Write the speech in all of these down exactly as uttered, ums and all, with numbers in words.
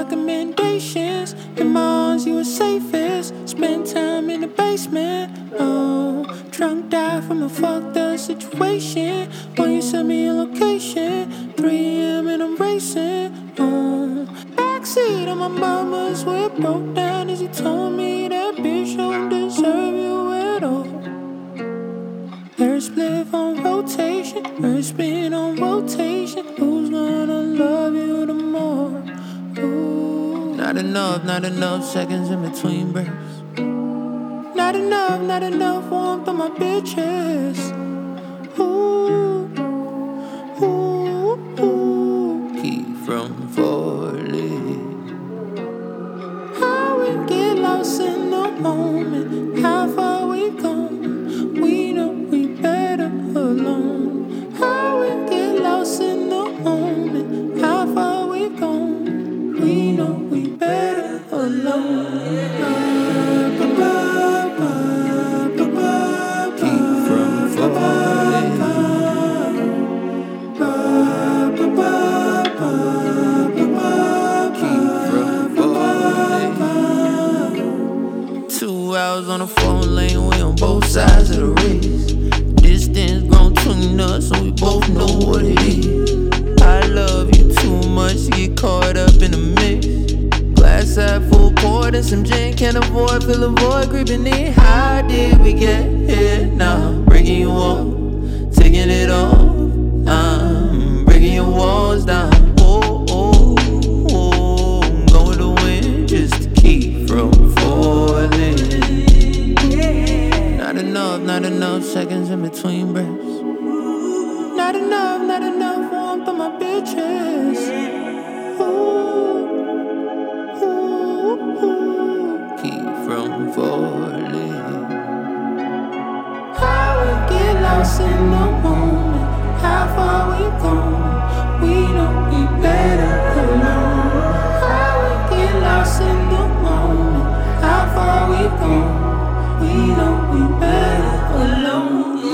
recommendations. In my arms, you were safest. Spend time in the basement. Oh, drunk dive from a fucked up situation. When you send me your location, three a m and I'm racing. Oh, backseat of my mama's whip broke down as you told me that bitch don't deserve you at all. Air split on rotation, air spin on rotation. Who's gonna love you the more? Ooh. Not enough, not enough seconds in between breaths. Not enough, not enough warmth on my bitches. Ooh, ooh, ooh. Keep from falling. How we get lost in the moment? How far we've gone? We know we better alone. How we get lost in the moment? How far we've gone? We know we better alone. Keep from falling. Keep from falling. Two hours on the phone lane, we on both sides of the race. Distance grown between us, and we both know what it is. I love you too much to get caught up in the mix. Glass half full, poured and some gin, can't avoid, feel a void creeping in. How did we get here now? Breaking you off, taking it off. I'm breaking your walls down. Oh, oh, oh, I'm going with the wind just to keep from falling. Not enough, not enough seconds in between breaths. Not enough, not enough warmth on my bitches. Ooh, ooh, ooh. Keep from falling. How we get lost in the moment? How far we've gone? We know we better alone. How we get lost in the moment? How far we've gone? We know we better alone.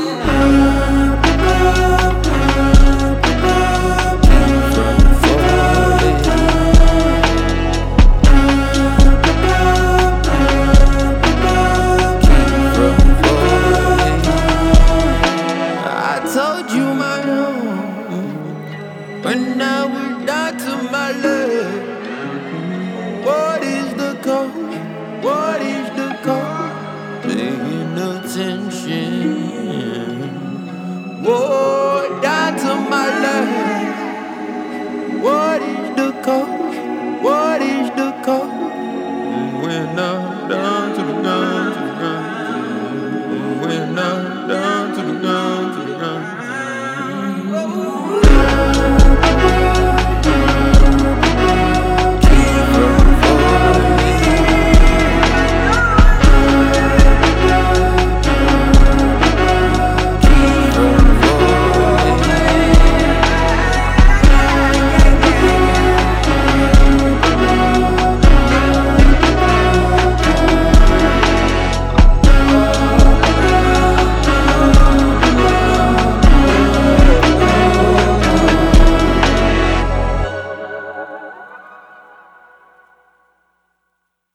Told you my own, but now we're down to my leg. What is the code? What is the code? Paying attention. Whoa, down to my leg.